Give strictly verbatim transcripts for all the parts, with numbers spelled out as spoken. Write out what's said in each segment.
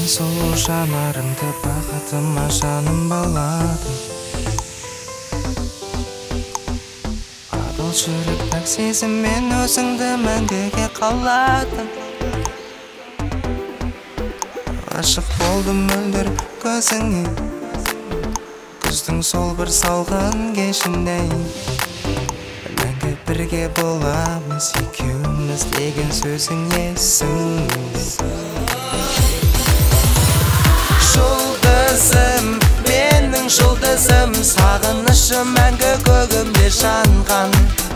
сұлу жанарыңды бақытыма жаным баладым. Адал жүрек пәк сезіммен өзіңді мәңгіге қаладым. Ғашық болдым мөлдір көзіңе, күздің сол бір салқын кешіндей. Мәңгі бірге боламыз екеуміз деген сөзің есімде. Жұлдызым, менің жұлдызым, сағынышым мәңгі көгімде жанған.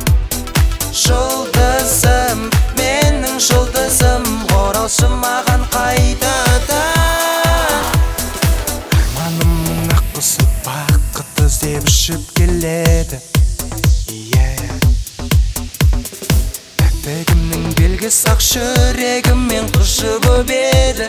Жұлдызым, менің жұлдызым, оралшы маған қайтадан. Арманымның ақ құсы бақыт іздеп ұшып келеді. Пәктігімнің белгісі ақ жүрегіммен құшы көбеді.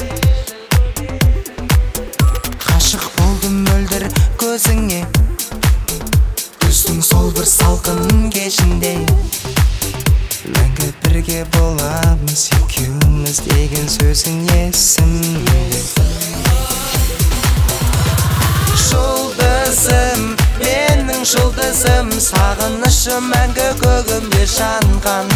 Ғашық болдым мөлдір көзіңе, күздің сол бір салқын кешінде. Мәңгі бірге боламыз екеуміз деген сөзің есімде. Жұлдызым, менің жұлдызым, сағынышым мәңгі көгімде жанған.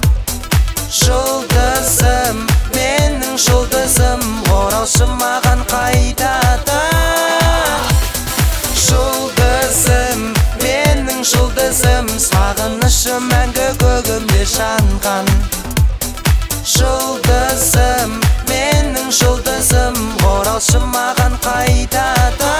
Жұлдызым, менің жұлдызым, оралшы маған қайтадан. Жұлдызым, менің жұлдызым, сағынышым мәңгі көгімде жанған. Жұлдызым, менің жұлдызым, оралшы маған қайтадан.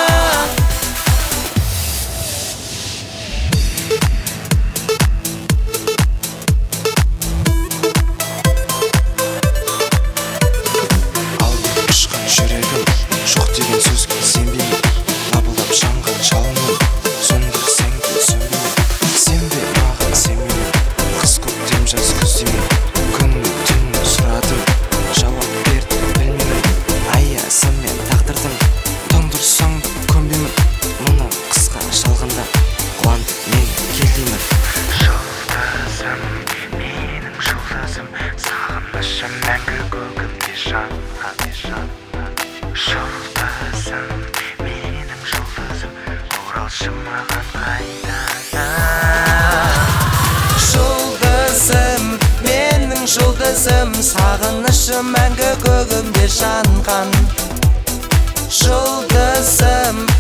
Жүрегім жоқ деген сөзге сенбеймін, лапылдап жанған жалынмын, сөндірсең де сөнбеймін. Сен де маған сенбеймін, қыс көктем жаз күздеймін, күні түні сұрадым, жауап берді білмеймін. Аясы мен тағдырдың тоңдырсаң да көнбеймін, мұны қысқа жалғанда қуантып мені келдеймін. Жұлдызым, менің жұлдызым, сағынышым мәңгі көгімде жанған. Жұлдызым, менің жұлдызым, оралшы маған қайтадан. Жұлдызым, менің жұлдызым, сағынышым мәңгі көгімде жанған. Жұлдызым,